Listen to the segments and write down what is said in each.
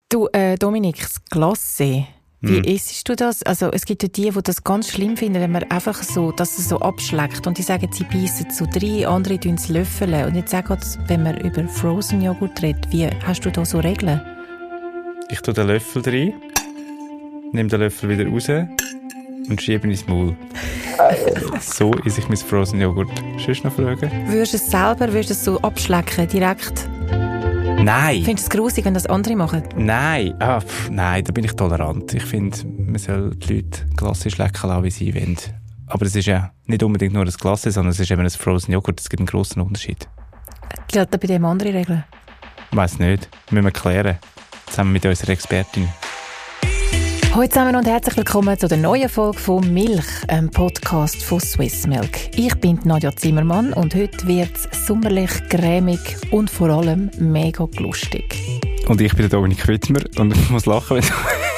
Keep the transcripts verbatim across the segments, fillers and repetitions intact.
Du, äh, Dominik, das Glacé, wie Mm. isst du das? Also es gibt ja die, die das ganz schlimm finden, wenn man einfach so, dass es so abschleckt. Und die sagen, sie beißen so rein, andere tun es löffeln. Und jetzt sag jetzt, wenn man über Frozen Joghurt redet, wie hast du da so Regeln? Ich tue den Löffel rein, nehme den Löffel wieder raus und schiebe ihn ins Maul. So esse ich mein Frozen Joghurt. Sonst noch Fragen? Würdest du es selber, würdest du es so abschlecken, direkt? Nein! Findest du es grusig, wenn das andere machen? Nein! Ah, pff, nein, da bin ich tolerant. Ich finde, man soll die Leute Glasse schlecken lassen, wie sie wollen. Aber es ist ja nicht unbedingt nur ein Glasse, sondern es ist eben ein Frozen Joghurt. Es gibt einen grossen Unterschied. Gilt da bei dem andere Regeln? Ich weiss nicht. Müssen wir klären. Zusammen mit unserer Expertin. Hallo zusammen und herzlich willkommen zu der neuen Folge von Milch, einem Podcast von Swiss Milk. Ich bin Nadja Zimmermann und heute wird es sommerlich, cremig und vor allem mega lustig. Und ich bin der Dominik Wittmer und ich muss lachen, wenn du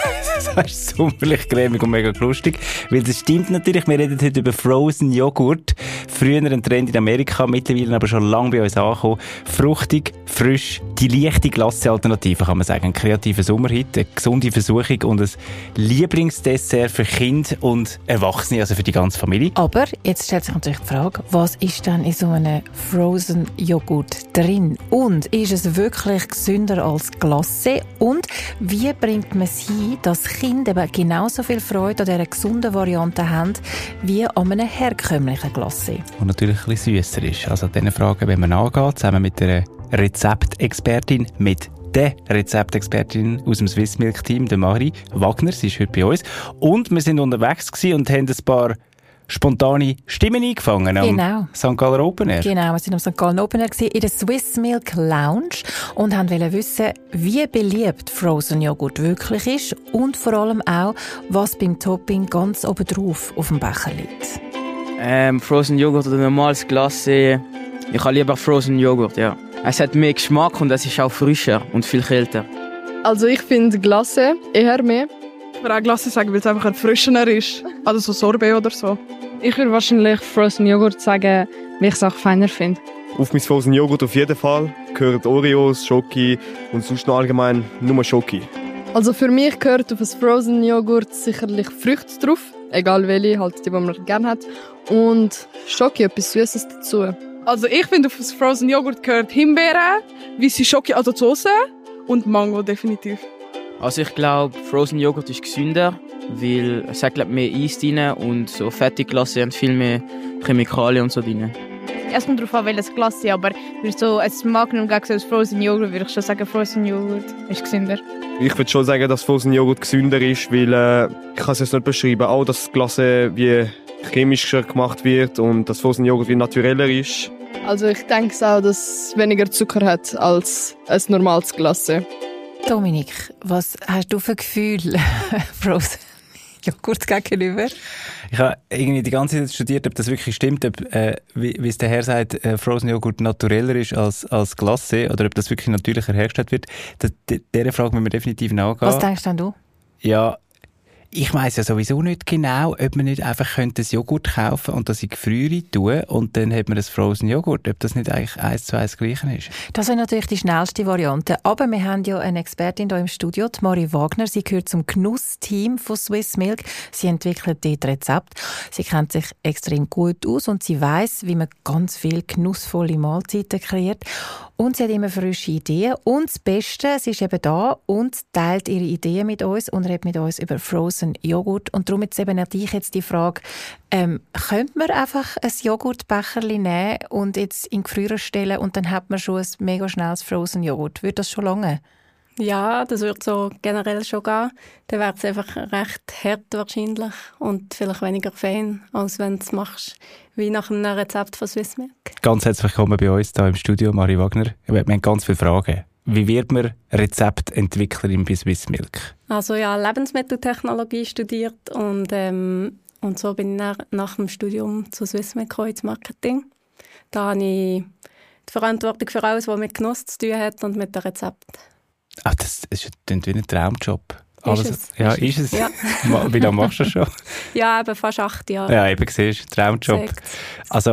sagst, sommerlich, cremig und mega lustig. Weil das stimmt natürlich, wir reden heute über Frozen Joghurt. Früher ein Trend in Amerika, mittlerweile aber schon lange bei uns angekommen. Fruchtig, frisch, die leichte Glasse-Alternative, kann man sagen. Ein kreativer Sommerhit, eine gesunde Versuchung und ein Lieblingsdessert für Kinder und Erwachsene, also für die ganze Familie. Aber jetzt stellt sich natürlich die Frage, was ist denn in so einem Frozen Joghurt drin? Und ist es wirklich gesünder als Glace? Und wie bringt man es hin, dass Kinder eben genauso viel Freude an dieser gesunden Variante haben, wie an einem herkömmlichen Glacé? Und natürlich ein bisschen süsser ist. Also diese Fragen, wenn man angeht, zusammen mit einer Rezeptexpertin, mit der Rezeptexpertin aus dem Swiss Milk Team, der Marie Wagner. Sie ist heute bei uns. Und wir sind unterwegs gewesen und haben ein paar spontane Stimmen eingefangen am Genau. Sankt Galler Open Air. Genau, wir sind am Sankt Gallen Open Air gewesen, in der Swiss Milk Lounge und wollten wissen, wie beliebt Frozen Joghurt wirklich ist und vor allem auch, was beim Topping ganz oben drauf auf dem Becher liegt. Ähm, Frozen Joghurt oder normales Glacé. Ich habe lieber Frozen Joghurt, ja. Es hat mehr Geschmack und es ist auch frischer und viel kälter. Also ich finde Glacé eher mehr. Ich würde auch Glacé sagen, weil es einfach erfrischender ist. Also so Sorbet oder so. Ich würde wahrscheinlich Frozen Joghurt sagen, weil ich es auch feiner finde. Auf mein Frozen Joghurt auf jeden Fall gehören Oreos, Schoki und sonst noch allgemein nur Schoki. Also für mich gehört auf ein Frozen Joghurt sicherlich Früchte drauf. Egal welche, halt die, die man gerne hat. Und Schoki, etwas Süßes dazu. Also ich finde, auf das Frozen Joghurt gehört Himbeere, weisse Schoki, also die Soße und Mango definitiv. Also ich glaube, Frozen Joghurt ist gesünder, weil es hat glaub, mehr Eis drin und so Fertigglacé haben viel mehr Chemikalien und so drin. Es kommt darauf an, welches Glacé, aber für so ein Magnum gegen so ein Frozen Joghurt würde ich schon sagen, Frozen Joghurt ist gesünder. Ich würde schon sagen, dass Frozen Joghurt gesünder ist, weil äh, ich kann es jetzt nicht beschreiben, auch dass das Glacé wie chemisch gemacht wird und das Frozen Joghurt wie natureller ist. Also ich denke auch, dass es weniger Zucker hat als ein normales Glacé. Dominik, was hast du für Gefühl Frozen Joghurt gegenüber? Ich habe irgendwie die ganze Zeit studiert, ob das wirklich stimmt, ob, äh, wie, wie es der Herr sagt, äh, Frozen Joghurt natureller ist als, als Glacé oder ob das wirklich natürlicher hergestellt wird. Das, de, dieser Frage müssen wir definitiv nachgehen. Was denkst denn du? Ja, ich weiss ja sowieso nicht genau, ob man nicht einfach könnte ein Joghurt kaufen und das in die Gefriere tun und dann hat man ein Frozen Joghurt, ob das nicht eigentlich eins zu eins gleich ist. Das wäre natürlich die schnellste Variante. Aber wir haben ja eine Expertin hier im Studio, die Marie Wagner. Sie gehört zum Genuss-Team von Swiss Milk. Sie entwickelt dort Rezept. Sie kennt sich extrem gut aus und sie weiss, wie man ganz viele genussvolle Mahlzeiten kreiert. Und sie hat immer frische Ideen. Und das Beste, sie ist eben da und teilt ihre Ideen mit uns und redet mit uns über Frozen Joghurt. Und darum jetzt eben an dich jetzt die Frage, ähm, könnte man einfach ein Joghurtbecherli nehmen und jetzt in die Gefriere stellen und dann hat man schon ein mega schnelles Frozen Joghurt? Würde das schon lange? Ja, das würde so generell schon gehen. Dann wäre es einfach recht hart wahrscheinlich und vielleicht weniger fein, als wenn du es machst wie nach einem Rezept von Swiss Milk. Ganz herzlich willkommen bei uns hier im Studio, Marie Wagner. Wir haben ganz viele Fragen. Wie wird man Rezeptentwicklerin bei Swiss Milk? Also ja, Lebensmitteltechnologie studiert und, ähm, und so bin ich nach, nach dem Studium zu Swiss Milk gekommen, ins Marketing. Da habe ich die Verantwortung für alles, was mit Genuss zu tun hat und mit dem Rezept. Ah, das ist wie ein Traumjob. Alles, ist es. Ja, ist, ist es? Ja. Wie lange machst du das schon? Ja, eben fast acht Jahre. Ja, eben, siehst du, Traumjob. Sagt. Also,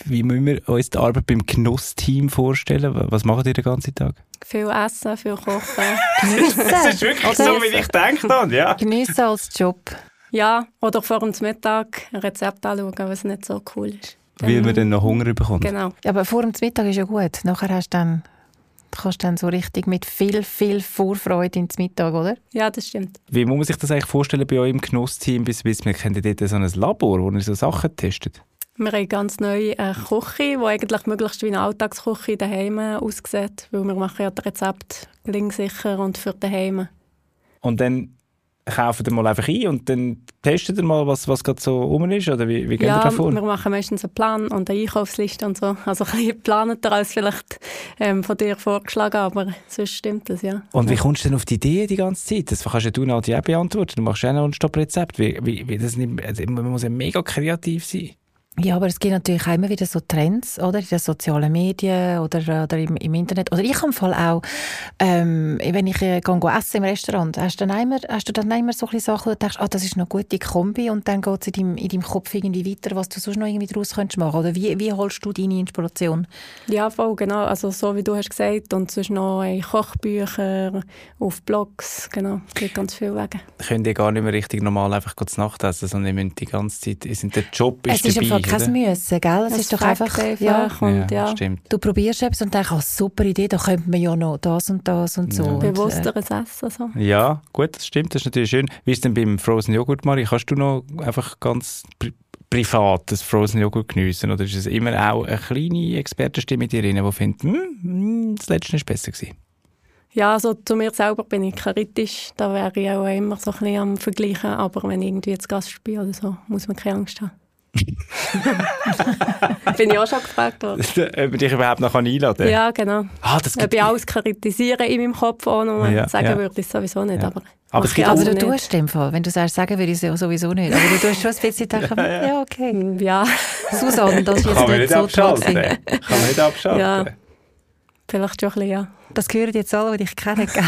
Wie müssen wir uns die Arbeit beim Genuss-Team vorstellen? Was macht ihr den ganzen Tag? Viel essen, viel kochen. Geniessen. Das ist wirklich so, wie ich gedacht habe, ja. Geniessen als Job. Ja, oder vor dem Mittag ein Rezept anschauen, was nicht so cool ist. Weil man dann noch Hunger bekommt. Genau. Ja, aber vor dem Mittag ist ja gut. Nachher hast du dann, kannst du dann so richtig mit viel, viel Vorfreude ins Mittag, oder? Ja, das stimmt. Wie muss man sich das eigentlich vorstellen bei euch im Genuss-Team? Bis wir kennt ihr dort so ein Labor, wo ihr so Sachen testet? Wir haben ganz neu eine Küche, die eigentlich möglichst wie eine Alltagsküche daheim aussieht, weil wir machen ja das Rezept gelingsicher und für daheim. Und dann kaufen ihr mal einfach ein und dann testet ihr mal, was, was gerade so rum ist? Oder wie, wie geht ja, ihr da vor? Wir machen meistens einen Plan und eine Einkaufsliste und so. Also ein bisschen geplanter als vielleicht ähm, von dir vorgeschlagen, aber sonst stimmt das, ja. Und wie kommst du denn auf die Idee die ganze Zeit? Das kannst ja du Nadia auch beantworten. Du machst ja auch noch ein Stopp-Rezept. Wie, wie, wie das nicht, also man muss ja mega kreativ sein. Ja, aber es gibt natürlich auch immer wieder so Trends, oder? In den sozialen Medien oder, oder im, im Internet. Oder ich habe im Fall auch, ähm, wenn ich äh, gehe essen im Restaurant, hast du dann immer, hast du dann immer so ein Sachen, wo du denkst, ah, das ist eine gute Kombi und dann geht es in deinem, in deinem Kopf irgendwie weiter, was du sonst noch irgendwie daraus könntest machen. Oder wie, wie holst du deine Inspiration? Ja, voll, genau. Also so wie du hast gesagt und sonst noch in Kochbücher, auf Blogs, genau. Es gibt ganz viele Wege. Könnt ihr gar nicht mehr richtig normal einfach zu Nacht essen, sondern ihr müsst die ganze Zeit, in der Job ist es ist dabei, einfach kein Müssen, gell? Es Es ist doch fängt einfach, einfach ja, und, ja, ja. stimmt. du probierst etwas und denkst, oh, super Idee, da könnte man ja noch das und das und so. Ja. Und, äh, bewussteres Essen. So. Ja, gut, das stimmt, das ist natürlich schön. Wie ist es denn beim Frozen Joghurt, Marie? Kannst du noch einfach ganz pri- privat das Frozen Joghurt geniessen? Oder ist es immer auch eine kleine Expertenstimme in dir drin, die findet, hm, das letzte war besser gewesen? Ja, also zu mir selber bin ich kritisch. Da wäre ich auch immer so ein bisschen am Vergleichen. Aber wenn ich irgendwie jetzt Gast bin oder so, muss man keine Angst haben. Bin ich auch schon gefragt worden. Ob man dich überhaupt noch einladen kann? Ja, genau. Ah, das Ob gibt... ich alles kritisiere in meinem Kopf auch noch, Ja, sagen ja. würde ich sowieso nicht. Ja. Aber, Aber es gibt aber also du nicht. tust in dem Fall. Wenn du sagst, sagen würde ich es sowieso nicht. Aber du tust schon ein bisschen denken, ja, ja, okay. Ja, Susanne, das ist jetzt Kann man nicht nicht so toll abschalten. gewesen. Kann man nicht abschalten. Ja. vielleicht schon ein bisschen, ja. Das hören jetzt alle, die dich kennen, gell?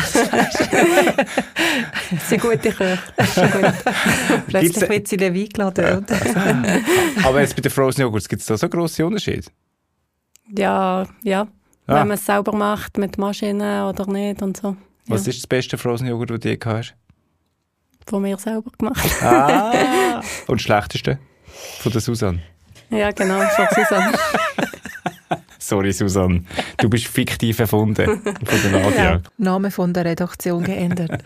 Das sind gute Köche. Das ist schon gut. Plötzlich wird sie in den Wein geladen. Aber jetzt bei den Frozen Joghurts gibt es da so grosse Unterschiede? Ja, ja. Ah. Wenn man es selber macht, mit Maschinen oder nicht und so. Was ja. ist das beste Frozen Joghurt, das du je gehabt hast? Von mir selber gemacht. Ah. Und das schlechteste? Von der Susanne? Ja, genau, von Susanne. Sorry, Susanne. Du bist fiktiv erfunden von der Nadia. Ja. Name von der Redaktion geändert.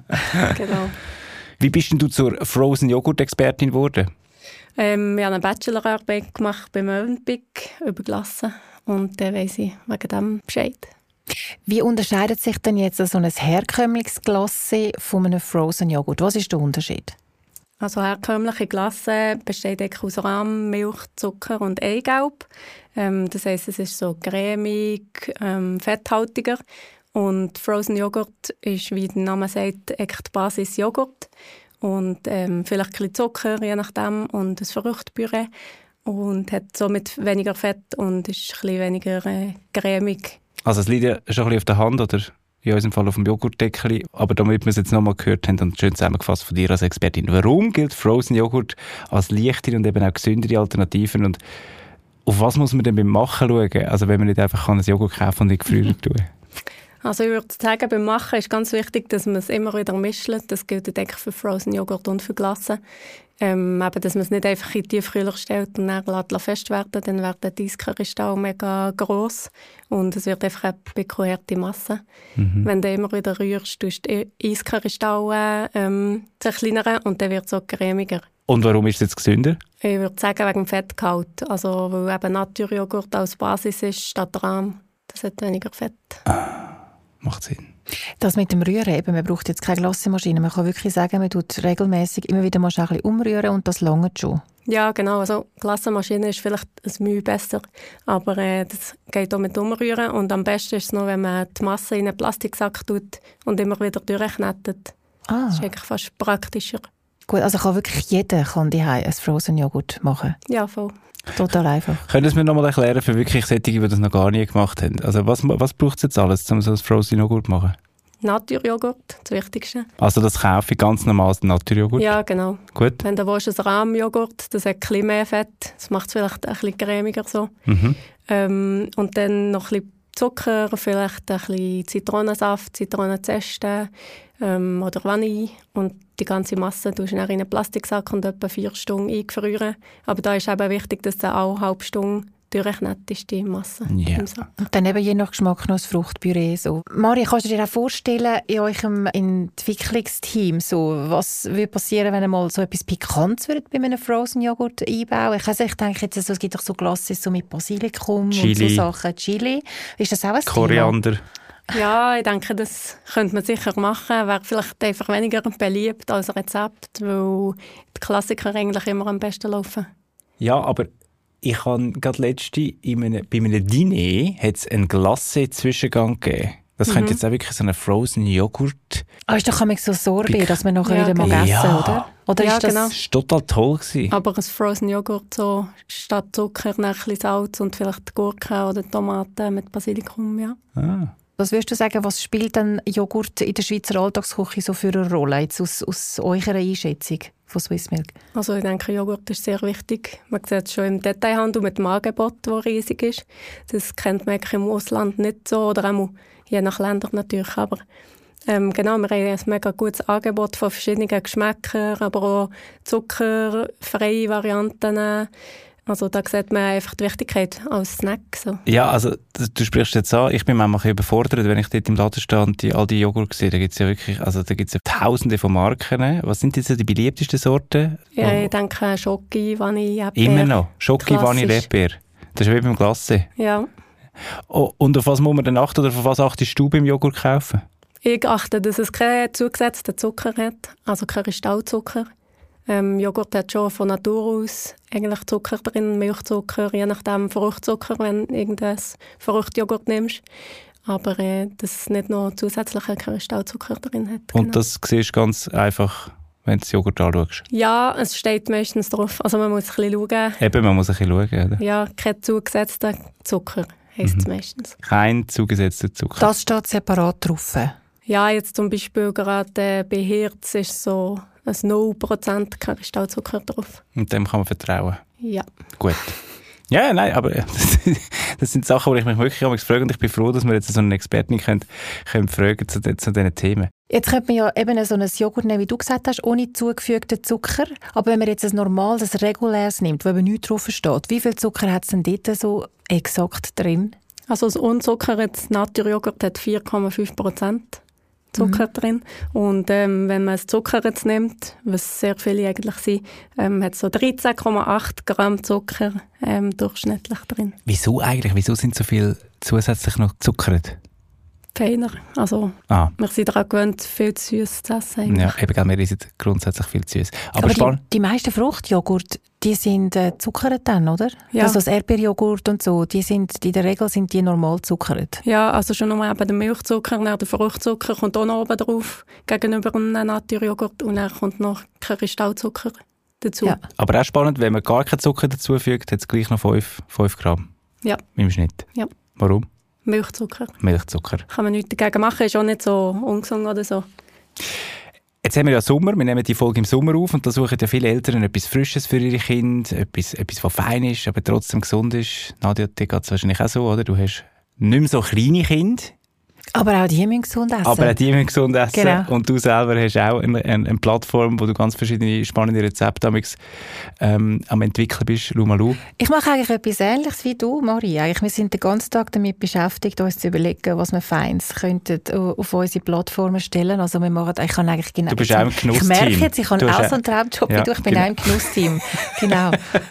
Genau. Wie bist denn du zur Frozen Joghurt-Expertin geworden? Ähm, wir haben eine Bachelorarbeit gemacht beim Olympic über Glasse und dann weiss ich wegen dem Bescheid. Wie unterscheidet sich denn jetzt so ein herkömmliches Glasse von einem Frozen Joghurt? Was ist der Unterschied? Also herkömmliche Glasse besteht eigentlich aus Rahm, Milch, Zucker und Eigelb. Ähm, das heisst, es ist so cremig, ähm, fetthaltiger. Und Frozen Joghurt ist, wie der Name sagt, eigentlich die Basis Joghurt. Und ähm, vielleicht ein bisschen Zucker, je nachdem, und ein Fruchtpüree. Und hat somit weniger Fett und ist ein bisschen weniger äh, cremig. Also es liegt ja schon ein bisschen auf der Hand, oder? In unserem Fall auf dem Joghurtdeckel. Aber damit wir es jetzt nochmal gehört haben und schön zusammengefasst von dir als Expertin. Warum gilt Frozen Joghurt als leichtere und eben auch gesündere Alternativen? Und auf was muss man denn beim Machen schauen? Also wenn man nicht einfach einen Joghurt kaufen und in die Gefrierung tun? Also ich würde sagen, beim Machen ist ganz wichtig, dass man es immer wieder mischt. Das gilt eigentlich für Frozen Joghurt und für Glasse. Ähm, eben, dass man es nicht einfach in die Tiefkühler stellt und dann lässt fest werden, dann werden die Eiskristalle mega gross und es wird einfach eine bekuherte Masse. Mhm. Wenn du immer wieder rührst, tust du die Eiskristalle ähm, zerkleinern und dann wird es auch cremiger. Und warum ist es jetzt gesünder? Ich würde sagen, wegen dem Fettgehalt. Also, weil eben Naturjoghurt als Basis ist, statt Rahm. Das hat weniger Fett. Ah, macht Sinn. Das mit dem Rühren, eben, man braucht jetzt keine Glassemaschine. Man kann wirklich sagen, man tut regelmäßig immer wieder mal ein bisschen umrühren und das langt schon. Ja, genau. Also Glassemaschine ist vielleicht ein Mühe besser, aber äh, das geht auch mit Umrühren. Und am besten ist es noch, wenn man die Masse in einen Plastiksack tut und immer wieder durchknetet. Ah. Das ist eigentlich fast praktischer. Gut, also kann wirklich jeder kann die ein Frozen Joghurt machen? Ja, voll. Total einfach. Können Sie mir noch mal erklären, für wirklich solche, die das noch gar nie gemacht haben? Also was, was braucht es jetzt alles, um so ein Frozen Joghurt zu machen? Naturjoghurt, das Wichtigste. Also das kaufe ich ganz normal als Naturjoghurt? Ja, genau. Gut. Wenn du willst, ein Rahmjoghurt, das hat ein bisschen mehr Fett, das macht es vielleicht ein bisschen cremiger so. Mhm. Ähm, und dann noch ein bisschen Zucker, vielleicht ein bisschen Zitronensaft, Zitronenzeste ähm, oder Vanille. Und die ganze Masse tust du in einen Plastiksack und etwa vier Stunden eingefrieren. Aber da ist eben wichtig, dass du auch eine halbe Stunde durchknettet ist, die Masse yeah. im Sack. Und dann eben je nach Geschmack noch das Fruchtpüree. So. Maria, kannst du dir auch vorstellen, in eurem Entwicklungsteam, so, was würde passieren, wenn ihr mal so etwas Pikantes würdet bei einem Frozen Joghurt einbauen? Ich, also, ich denke jetzt, also, es gibt doch so Glaces so mit Basilikum Chili. und so Sachen. Chili. Ist das auch ein Koriander. Thema? Ja, ich denke, das könnte man sicher machen. Wäre vielleicht einfach weniger beliebt als Rezept, weil die Klassiker eigentlich immer am besten laufen. Ja, aber ich habe gerade letzte in einem, bei einem Diner hat's einen Glacé-Zwischengang gegeben. Das mhm. könnte jetzt auch wirklich so einen Frozen Joghurt. Ah, ist doch so Sorbet, dass man nachher ja, wieder mal genau. essen, Ja. oder? Oder Ja, ist das... genau. Das war total toll gewesen. Aber ein Frozen Joghurt, so statt Zucker, ein bisschen Salz und vielleicht Gurken oder Tomaten mit Basilikum, ja. Ah. Was würdest du sagen, was spielt denn Joghurt in der Schweizer Alltagsküche so für eine Rolle, jetzt aus, aus eurer Einschätzung von Swiss Milk? Also ich denke, Joghurt ist sehr wichtig. Man sieht es schon im Detailhandel mit dem Angebot, das riesig ist. Das kennt man im Ausland nicht so, oder auch je nach Ländern natürlich. Aber ähm, genau, wir haben ein mega gutes Angebot von verschiedenen Geschmäckern, aber auch zuckerfreie Varianten. Also da sieht man einfach die Wichtigkeit als Snack. So. Ja, also du, du sprichst jetzt an, ich bin manchmal ein bisschen überfordert, wenn ich dort im Laden stehe und die, all die Joghurt sehe. Da gibt es ja wirklich, also da gibt es ja tausende von Marken. Was sind jetzt die beliebtesten Sorten? Ja, ich denke Schoki, Vanille, Erdbeer. Immer noch. Schoki, Vanille, Erdbeer. Das ist wie beim Glacé. Ja. Oh, und auf was muss man denn achten oder auf was achtest du beim Joghurt kaufen? Ich achte, dass es keinen zugesetzten Zucker hat, also kein Kristallzucker. Ähm, Joghurt hat schon von Natur aus eigentlich Zucker drin, Milchzucker, je nachdem Fruchtzucker, wenn du irgendein Fruchtjoghurt nimmst. Aber äh, dass es nicht noch zusätzlichen Kristallzucker drin hat. Und genau. das siehst du ganz einfach, wenn du das Joghurt anschaust? Ja, es steht meistens drauf. Also man muss ein bisschen schauen. Eben, man muss ein bisschen schauen, oder? Ja, kein zugesetzter Zucker heisst es mhm. meistens. Kein zugesetzter Zucker? Das steht separat drauf? Ja, jetzt zum Beispiel gerade äh, bei Hirz ist so ein null Prozent Kristallzucker drauf. Und dem kann man vertrauen? Ja. Gut. Ja, nein, aber das, das sind Sachen, die ich mich wirklich frage und ich bin froh, dass wir jetzt so einen Experten können, können fragen zu, zu diesen Themen. Jetzt könnte man ja eben so ein Joghurt nehmen, wie du gesagt hast, ohne zugefügten Zucker. Aber wenn man jetzt ein normales, ein reguläres nimmt, wo eben nichts drauf steht, wie viel Zucker hat es denn dort so exakt drin? Also das unzuckertes Naturjoghurt hat vier Komma fünf Prozent Zucker mhm. drin. Und ähm, wenn man es zuckertes nimmt, was sehr viele eigentlich sind, ähm, hat es so dreizehn Komma acht Gramm Zucker ähm, durchschnittlich drin. Wieso eigentlich? Wieso sind so viel zusätzlich noch gezuckert? Feiner. Also ah. wir sind daran gewöhnt, viel zu süß zu essen. Eigentlich. Ja, eben, wir essen grundsätzlich viel zu süß. Aber, Aber die, die meisten Fruchtjoghurt, die sind äh, zuckert dann, oder? Ja. Also das Erdbeerjoghurt und so, die sind, in der Regel sind die normal zuckert. Ja, also schon nur eben der Milchzucker, dann der Fruchtzucker kommt auch noch oben drauf, gegenüber einem Naturjoghurt, und dann kommt noch Kristallzucker dazu. Ja. Aber auch spannend, wenn man gar keinen Zucker dazufügt, hat es gleich noch fünf Gramm Ja. im Schnitt. Ja. Warum? Milchzucker. Milchzucker. Kann man nichts dagegen machen, ist auch nicht so ungesund oder so. Jetzt haben wir ja Sommer, wir nehmen die Folge im Sommer auf und da suchen ja viele Eltern etwas Frisches für ihre Kinder, etwas, etwas was fein ist, aber trotzdem gesund ist. Nadja, dir geht es wahrscheinlich auch so, oder? Du hast nicht mehr so kleine Kinder. Aber auch die müssen gesund essen. Aber auch die müssen gesund essen. Genau. Und du selber hast auch eine, eine, eine Plattform, wo du ganz verschiedene spannende Rezepte ähm, am entwickeln bist. Lu mal lu. Ich mache eigentlich etwas Ähnliches wie du, Marie. Eigentlich, wir sind den ganzen Tag damit beschäftigt, uns zu überlegen, was wir Feines könnten auf unsere Plattformen stellen. Also wir machen, ich kann eigentlich genau... Du bist auch im Genussteam. Ich merke jetzt, ich habe auch so einen Traumjob ja, wie du. Ich bin genau. auch im Genussteam. Genau.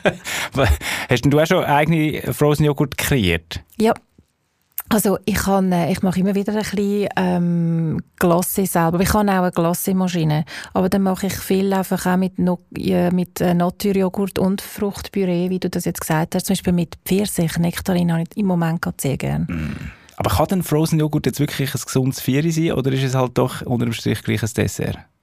Hast du auch schon eigene Frozen Joghurt kreiert? Ja. Also ich, kann, ich mache immer wieder ein bisschen ähm, Glacé selber. Ich habe auch eine Glacé-Maschine. Aber dann mache ich viel einfach auch mit, no, äh, mit äh, Naturjoghurt und Fruchtpüree, wie du das jetzt gesagt hast. Zum Beispiel mit Pfirsich, Nektarin habe ich im Moment sehr gerne. Mm. Aber kann denn Frozen Joghurt jetzt wirklich ein gesundes Vieri sein oder ist es halt doch unter dem Strich gleich ein Dessert?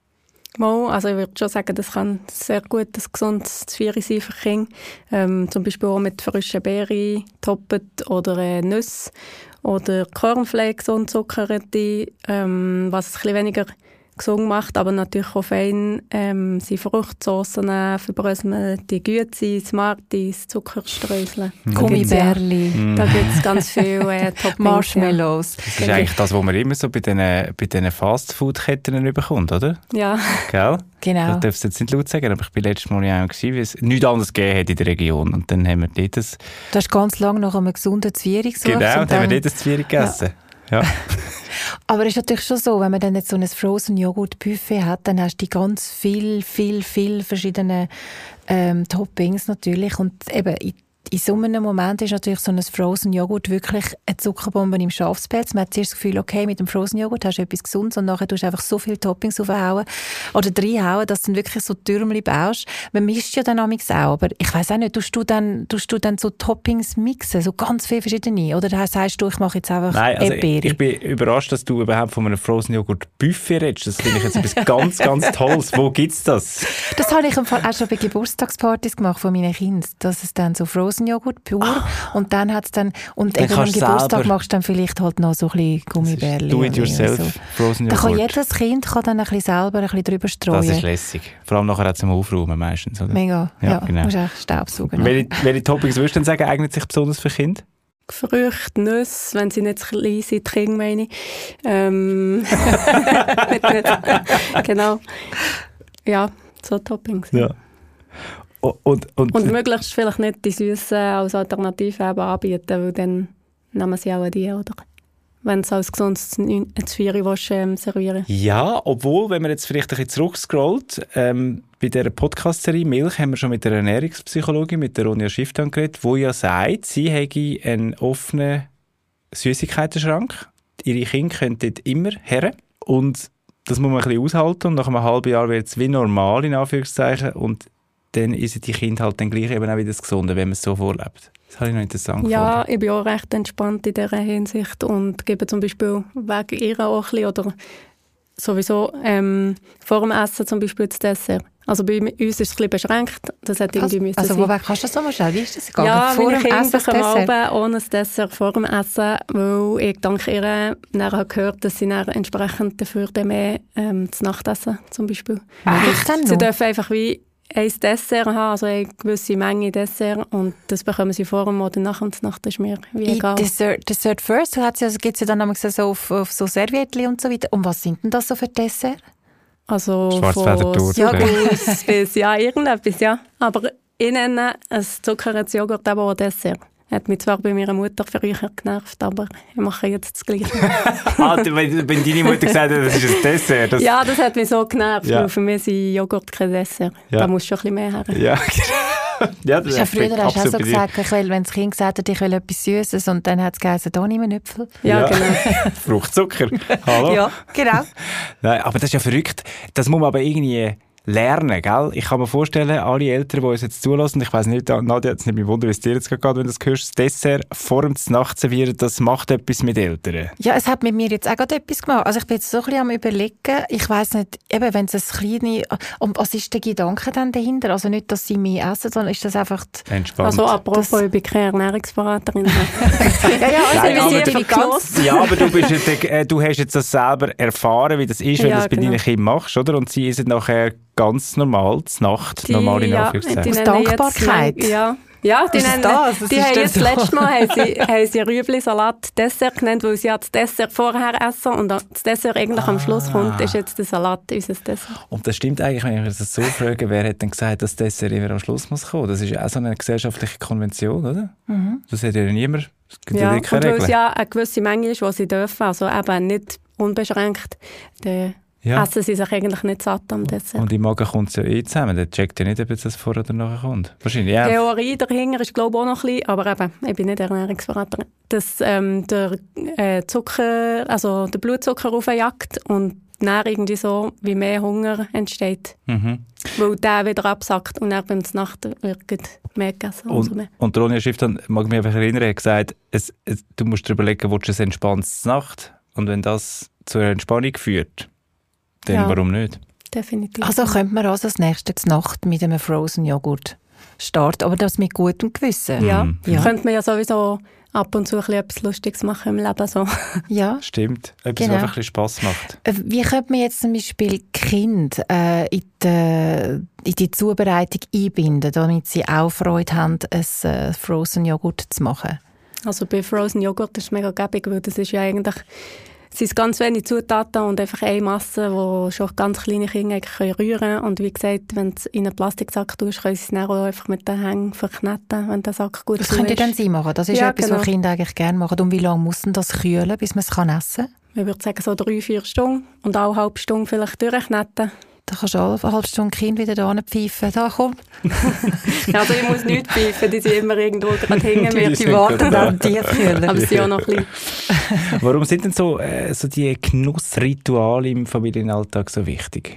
Mal, also ich würde schon sagen, das kann sehr gut ein gesundes Zvieri sein für Kinder. Ähm, zum Beispiel auch mit frischen Beeren toppet oder äh, Nüsse oder Cornflakes und Zuckerte, ähm, was es ein bisschen weniger gesund macht, aber natürlich auch fein ähm, sind Fruchtsoßen, verbröseln, die Güte, Smarties, Zuckerstreusel. Mm. Gummibärli. Mm. Da gibt es ganz viel äh, Toppings. Marshmallows. Das ist eigentlich das, was man immer so bei diesen, bei diesen Fastfood-Ketten bekommt, oder? Ja. Gell? Genau. Ich darf es jetzt nicht laut sagen, aber ich war letztes Mal ja auch, weil es nichts anderes gegeben hat in der Region. Und dann haben wir dort das... Du hast ganz lange nach einem gesunden Zwiebeln gesucht. Genau, und und dann haben wir dort das Zwiebeln gegessen. Ja. Ja. Aber es ist natürlich schon so, wenn man dann jetzt so ein Frozen Joghurt Buffet hat, dann hast du die ganz viel, viel, viel verschiedene ähm, Toppings natürlich. Und eben in, in so einem Moment ist natürlich so ein Frozen Joghurt wirklich eine Zuckerbombe im Schafspelz. Man hat zuerst das Gefühl, okay, mit dem Frozen Joghurt hast du etwas Gesundes und nachher tust du einfach so viele Toppings aufhauen oder reinhauen, dass du dann wirklich so Türmchen baust. Man mischt ja dann auch, aber ich weiss auch nicht, tust du dann, tust du dann so Toppings mixen, so ganz viele verschiedene? Oder sagst du, ich mache jetzt einfach Nein, also Erdbeere? ich, ich bin überrascht, dass du überhaupt von einem Frozen Joghurt Buffet redest. Das finde ich jetzt etwas ganz, ganz Tolles. Wo gibt es das? Das habe ich im Fall auch schon bei Geburtstagspartys gemacht von meinen Kindern, dass es dann so Frozen Joghurt pur ah. und dann hat es dann und dann eben am Geburtstag selber. machst du dann vielleicht halt noch so ein bisschen Gummibärli. Do it yourself so. Frozen Da Joghurt. kann jedes Kind kann dann ein bisschen selber ein bisschen drüber streuen. Das ist lässig. Vor allem nachher zum Aufräumen meistens. Oder? Mega, ja. Ja, genau. Musst auch Staubsaugen. Welche, welche Toppings würdest du denn sagen, eignet sich besonders für Kinder? Früchte, Nüsse, wenn sie nicht zu klein sind, die Kinder meine ich. Ähm, genau. Ja, so Toppings. Ja. Und, und, und, und möglichst vielleicht nicht die Süßen als Alternative eben anbieten, weil dann nehmen sie auch die, oder? Wenn es als gesundes Zwiebeln ähm, servieren. Ja, obwohl, wenn man jetzt vielleicht ein bisschen zurückscrollt, ähm, bei dieser Podcast-Serie Milch haben wir schon mit der Ernährungspsychologin, mit der Ronja Schifftan geredet, die ja sagt, sie hätte einen offenen Süßigkeitenschrank. Ihre Kinder können dort immer her. Und das muss man ein bisschen aushalten. Und nach einem halben Jahr wird es wie normal, in Anführungszeichen. Und dann ist die Kinder halt dann gleich eben auch wieder das Gesunde, wenn man es so vorlebt. Das habe ich noch interessant Ja, gefunden. ich bin auch recht entspannt in dieser Hinsicht und gebe zum Beispiel wegen ihr auch ein bisschen oder sowieso ähm, vor dem Essen zum Beispiel das Dessert. Also bei uns ist es ein bisschen beschränkt. Das hat irgendwie Also, müssen also sein. wobei, kannst du das nochmal schnell? Wie ist das gegangen? Ja, vor meine dem Kinder Essen das kommen Dessert? oben ohne das Dessert vor dem Essen, weil ich dank ihr dann habe gehört, dass sie dann entsprechend dafür dann mehr ähm, das Nachtessen zum Beispiel. Echt denn Sie noch? dürfen einfach wie ein Dessert haben, also eine gewisse Menge Dessert und das bekommen sie vor dem oder nach dem Nacht, das ist mir wie egal. Dessert, Dessert first, so ja, gibt es ja dann manchmal so auf, auf so Serviettchen und so weiter. Und was sind denn das so für Dessert? Also Schwarzwälder-Torte. ja, Guss bis ja, irgendetwas, ja. Aber ich nenne ein zuckertes Joghurt aber auch Dessert. Hat mich zwar bei meiner Mutter früher genervt, aber ich mache jetzt das Gleiche. Ah, wenn, wenn deine Mutter gesagt hat, das ist ein Dessert. Das Ja, das hat mich so genervt, Ja. weil für mich sind Joghurt kein Dessert. Ja. Da muss schon ein bisschen mehr her. Ja, ja, das Ja, früher hast du auch absolut so bei dir. gesagt, ich will, wenn das Kind gesagt hat, ich will etwas Süßes und dann hat es geheißen, da nimm einen Äpfel. Ja, Ja. genau. Fruchtzucker. Hallo? Ja, genau. Nein, aber das ist ja verrückt. Das muss man aber irgendwie lernen, gell? Ich kann mir vorstellen, alle Eltern, die uns jetzt zulassen, ich weiss nicht, Nadja, jetzt nicht mehr wundern, wie es dir jetzt geht, wenn du das hörst, das Dessert vor dem Nacht servieren, das macht etwas mit Eltern. Ja, es hat mit mir jetzt auch gerade etwas gemacht. Also ich bin jetzt so ein bisschen am Überlegen, ich weiss nicht, eben wenn es ein kleine, und was ist der Gedanke dann dahinter? Also nicht, dass sie mehr essen, sondern ist das einfach... Die, Entspannt. Also apropos, ich bin keine Ernährungsberaterin. ja, ja, also Nein, wir aber sind du- die ganz... Ja, aber du, bist jetzt, äh, du hast jetzt das selber erfahren, wie das ist, wenn Ja, du das bei genau. deinen Kindern machst, oder? Und sie essen nachher ganz normal, zur Nacht, Die- normal in ja, Anführungszeichen. die Aus nennen jetzt Dankbarkeit? lang- Ja. Ja, die, Ist es nennen, das? Das die ist haben dann jetzt so. letztes Mal haben sie, haben sie Rüebli-Salat Dessert genannt, weil sie ja das Dessert vorher essen und das Dessert eigentlich am Schluss kommt, ist jetzt der Salat unser Dessert. Und das stimmt eigentlich, wenn ich das so frage, wer hat denn gesagt, dass das Dessert immer am Schluss muss kommen? Das ist ja auch so eine gesellschaftliche Konvention, oder? Mhm. Das hat ja niemand. Es gibt ja, Ja, wirklich und keine weil es Regeln. ja eine gewisse Menge ist, die sie dürfen, also eben nicht unbeschränkt, dann Ja. essen sie sich eigentlich nicht satt am Dessert. Und im Magen kommt es ja eh zusammen. Der checkt ja nicht, ob jetzt das vorher oder nachher kommt. Wahrscheinlich, ja. Die Theorie dahinter ist, glaube ich, auch noch ein bisschen, aber eben, ich bin nicht Ernährungsberaterin, dass ähm, der äh, Zucker, also der Blutzucker aufjagt und dann irgendwie so wie mehr Hunger entsteht, Mhm. weil der wieder absackt und dann beim Nacht wird gleich mehr gegessen. Und, so Und, mehr. und Ronja Schifftan, mag mich einfach erinnern, hat gesagt, es, es, du musst dir überlegen, willst du ein entspanntes Nacht? Und wenn das zu einer Entspannung führt, dann Ja. warum nicht? definitiv. Also könnte man also das nächste Nacht mit einem Frozen Joghurt starten, aber das mit gutem Gewissen. Ja, Mhm. ja. Könnte man ja sowieso ab und zu ein bisschen etwas Lustiges machen im Leben. So. Ja. Stimmt. Etwas, Genau. was einfach ein bisschen Spass macht. Äh, Wie könnte man jetzt zum Beispiel Kinder äh, in, die, in die Zubereitung einbinden, damit sie auch Freude haben, ein äh, Frozen Joghurt zu machen? Also bei Frozen Joghurt ist es mega gäbig, weil das ist ja eigentlich, es sind ganz wenige Zutaten und einfach eine Masse, die schon ganz kleine Kinder eigentlich rühren können. Und wie gesagt, wenn du es in einen Plastiksack tust, können sie es dann auch einfach mit den Hängen verkneten, wenn der Sack gut Das zu könnt ihr ist. dann sie machen. Das ist Ja, etwas, genau. was Kinder eigentlich gerne machen. Und wie lange muss denn das kühlen, bis man es kann essen kann? Ich würde sagen, so drei, vier Stunden und auch eine halbe Stunde vielleicht durchkneten. Da kannst du alle eine halbe Stunde Kind wieder da pfeifen. Da, komm. Also ich muss nichts pfeifen, die sind immer irgendwo gerade hinter mir. Die Die sind warten gerade dann Tiefkühler. Aber sie sind auch noch klein. Warum sind denn so, äh, so die Genussrituale im Familienalltag so wichtig?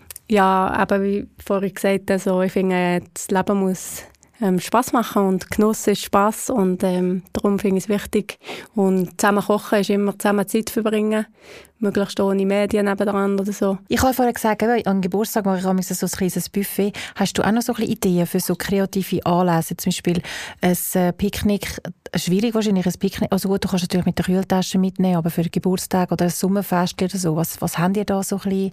Ja, aber wie vorhin gesagt, also ich finde, das Leben muss ähm, Spass machen und Genuss ist Spass und ähm, darum finde ich es wichtig. Und zusammen kochen ist immer zusammen Zeit verbringen, möglichst ohne Medien nebendran oder so. Ich habe vorhin gesagt, eben, an Geburtstag mache ich auch so ein kleines Buffet. Hast du auch noch so ein bisschen Ideen für so kreative Anlässe? Zum Beispiel ein äh, Picknick, schwierig wahrscheinlich, ein Picknick. Also gut, du kannst natürlich mit der Kühltasche mitnehmen, aber für einen Geburtstag oder ein Sommerfest oder so, was, was habt ihr da so ein bisschen?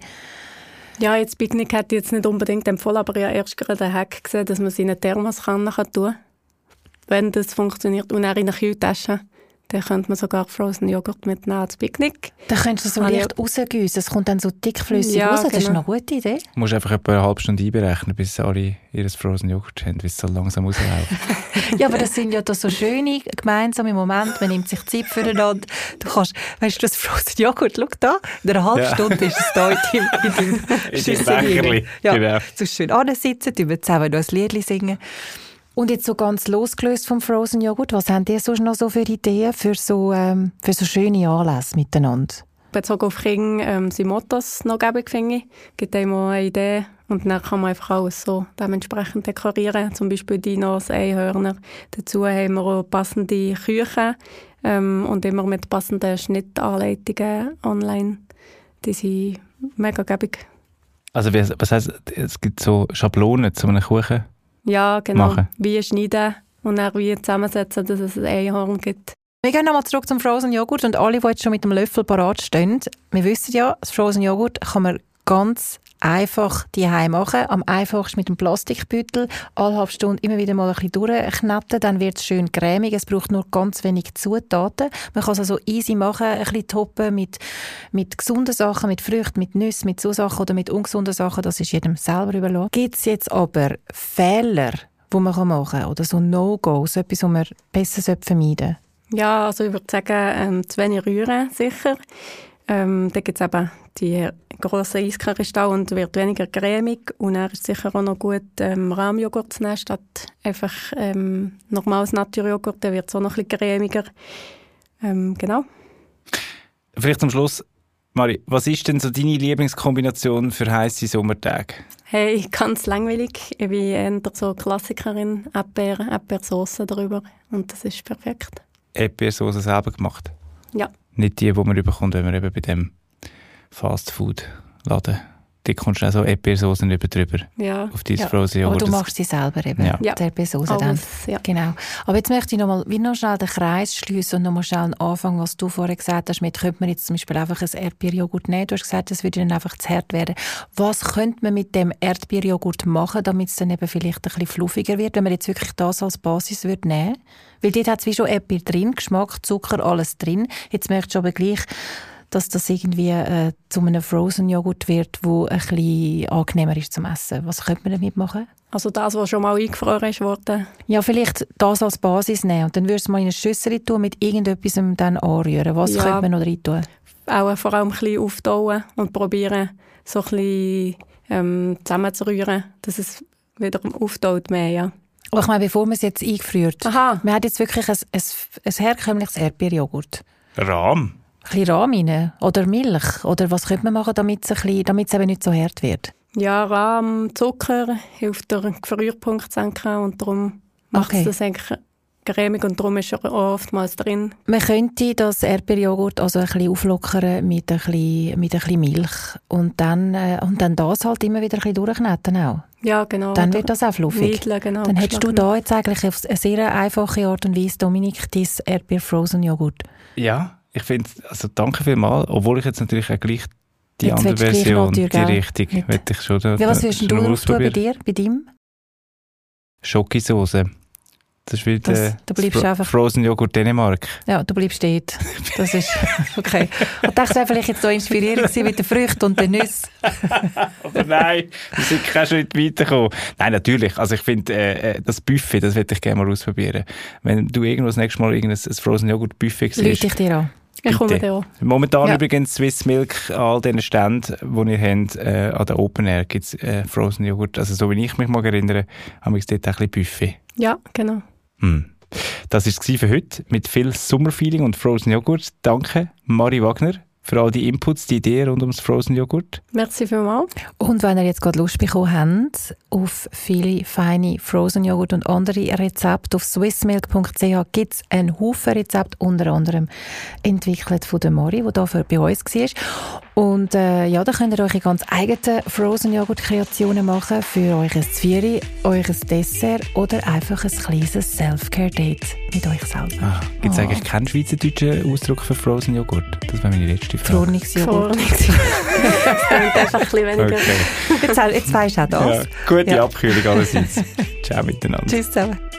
Ja, jetzt Picknick hätte ich jetzt nicht unbedingt empfohlen, aber ich habe erst gerade einen Hack gesehen, dass man es in eine Thermoskanne tun kann. Wenn das funktioniert. Und dann in eine Kühltasche. Dann könnte man sogar Frozen Joghurt mitnehmen als Picknick. Da könntest du so Ah, ja. leicht rausgießen, es kommt dann so dickflüssig Ja, raus. Das ist genau. eine gute Idee. Du musst einfach etwa eine halbe Stunde einberechnen, bis alle ihr Frozen Joghurt haben, bis es so langsam rausläuft. Ja, aber das sind ja da so schöne gemeinsame Momente. Man nimmt sich Zeit füreinander. Du kannst, weißt du, das Frozen Joghurt, schau da, in einer halben Ja. Stunde ist es da in deinem, in deinem In Schüsselchen. deinem Becherli, Ja, genau. so schön ansitzen, über zusammen noch ein Liedchen singen. Und jetzt so ganz losgelöst vom Frozen Joghurt, was habt ihr sonst noch so für Ideen für so, ähm, für so schöne Anlässe miteinander? Bezogen auf Kinder ähm, sind Mottos noch gäbig, finde ich. Gibt einem auch eine Idee. Und dann kann man einfach alles so dementsprechend dekorieren. Zum Beispiel Dinos, Einhörner. Dazu haben wir auch passende Küchen ähm, und immer mit passenden Schnittanleitungen online. Die sind mega gäbig. Also wie- was heisst, es gibt so Schablonen zu einem Kuchen? Ja, genau. Machen. Wie schneiden und dann wie zusammensetzen, dass es ein Einhorn gibt. Wir gehen nochmal zurück zum Frozen Joghurt und alle, die jetzt schon mit dem Löffel parat stehen, wir wissen ja, das Frozen Joghurt kann man ganz einfach daheim machen. Am einfachsten mit dem Plastikbeutel. Alle halbe Stunde immer wieder mal ein bisschen durchknatten, dann wird es schön cremig. Es braucht nur ganz wenig Zutaten. Man kann es also easy machen, ein bisschen toppen mit, mit gesunden Sachen, mit Früchten, mit Nüssen, mit so Sachen oder mit ungesunden Sachen. Das ist jedem selber überlassen. Gibt es jetzt aber Fehler, die man machen kann oder so No-Gos, etwas, was man besser vermeiden sollte? Ja, also ich würde sagen, ähm, zu wenig rühren, sicher. Ähm, da gibt es eben die grossen Eiskristalle und wird weniger cremig. Und dann ist es sicher auch noch gut, ähm, Rahmjoghurt zu nehmen, statt einfach ähm, normales Naturjoghurt. Dann wird es auch noch ein bisschen cremiger. Ähm, genau. Vielleicht zum Schluss, Mari, was ist denn so deine Lieblingskombination für heisse Sommertage? Hey, ganz langweilig. Ich bin eher so Klassikerin, Erdbeer, Erdbeersoße darüber. Und das ist perfekt. Erdbeersoße selber gemacht? Ja. Nicht die, die man bekommt, wenn man eben bei dem Fast-Food-Laden. Da kommst du auch so Erdbeersoßen über drüber. Ja. Auf dieses Ja, Frozen aber Joghurt. du machst sie selber eben, Ja. Ja. die Erdbeersoße dann. Alles, ja. Genau. Aber jetzt möchte ich noch mal, wie noch schnell den Kreis schliessen und noch mal schnell anfangen, was du vorher gesagt hast, mit könnte man jetzt zum Beispiel einfach ein Erdbeerjoghurt nehmen. Du hast gesagt, das würde dann einfach zu hart werden. Was könnte man mit dem Erdbeerjoghurt machen, damit es dann eben vielleicht ein bisschen fluffiger wird, wenn man jetzt wirklich das als Basis würde nehmen? Weil dort hat es wie schon Erdbeer drin, Geschmack, Zucker, alles drin. Jetzt möchtest du aber gleich, dass das irgendwie äh, zu einem Frozen-Joghurt wird, der ein bisschen angenehmer ist zum Essen. Was könnte man damit machen? Also das, was schon mal eingefroren ist worden. Ja, vielleicht das als Basis nehmen und dann würdest du mal in eine Schüssel tun, mit irgendetwas dann anrühren. Was Ja. könnte man noch rein tun? Auch vor allem ein bisschen auftauen und probieren, so ein bisschen ähm, zusammenzurühren, dass es wieder auftaut mehr, ja. Aber ich meine, bevor man es jetzt eingefriert, Aha. man hat jetzt wirklich ein, ein, ein herkömmliches Erdbeerjoghurt. Rahm? Ein bisschen Rahm rein oder Milch oder was könnte man machen, damit es, ein bisschen, damit es eben nicht so hart wird? Ja, Rahm, Zucker hilft den Gefrierpunkt zu senken und darum macht Okay. es das eigentlich cremig und darum ist er auch oftmals drin. Man könnte das Erdbeerjoghurt also ein bisschen auflockern mit ein bisschen, mit ein bisschen Milch und dann, äh, und dann das halt immer wieder ein bisschen durchkneten auch. Ja, genau. Dann wird das auch fluffig. Wedeln, genau. Dann hättest du da jetzt eigentlich auf eine sehr einfache Art und Weise, Dominik, dein Erdbeer-Frozen-Joghurt. Ja, ich finde, also danke vielmals, obwohl ich jetzt natürlich auch gleich die Jetzt andere willst du gleich noch Version, die Tür, gell? Richtung, Mit- möchte ich schon da, Ja, was würdest schon du mal drauf tun bei ausprobieren. dir, bei deinem? Schokosauce. Das ist wieder Das- äh, du bleibst Fro- einfach- Frozen Joghurt Dänemark. Ja, du bleibst dort. Das ist okay. Ich dachte, das wäre vielleicht jetzt so inspirierend gewesen mit den Früchten und den Nüssen. Aber nein, wir sind keinen Schritt weitergekommen. Nein, natürlich. Also ich finde, äh, das Buffet, das würde ich gerne mal ausprobieren. Wenn du irgendwo das nächste Mal irgendein ein Frozen Joghurt Buffet Lüte siehst. ich dir an. Ich komme Bitte. da auch. Momentan Ja. übrigens Swiss Milk an all diesen Ständen, die ihr habt, äh, an der Open Air gibt es äh, Frozen Joghurt. Also so wie ich mich mag erinnere, haben wir dort auch ein bisschen Buffet. Ja, genau. Hm. Das war es für heute mit viel Sommerfeeling und Frozen Joghurt. Danke, Mari Wagner, für all die Inputs, die Ideen rund ums Frozen Joghurt. Merci vielmals. Und wenn ihr jetzt gerade Lust bekommen habt auf viele feine Frozen Joghurt und andere Rezepte, auf swissmilk punkt c h gibt es einen Haufen Rezepte, unter anderem entwickelt von der Mari, die da für bei uns war. Und äh, ja, da könnt ihr eure ganz eigenen Frozen Joghurt Kreationen machen für euch ein Zvieri, euch ein Dessert oder einfach ein kleines Self-Care-Date mit euch selber. Ah, gibt es Ah. eigentlich keinen schweizerdeutschen Ausdruck für Frozen Joghurt? Das wäre meine letzte Frage. Verordnungsjoghurt. Das klingt einfach ein bisschen weniger. Okay. Jetzt, jetzt weisst du auch das. Ja, gute Ja. Abkühlung allerseits. Ciao miteinander. Tschüss zusammen.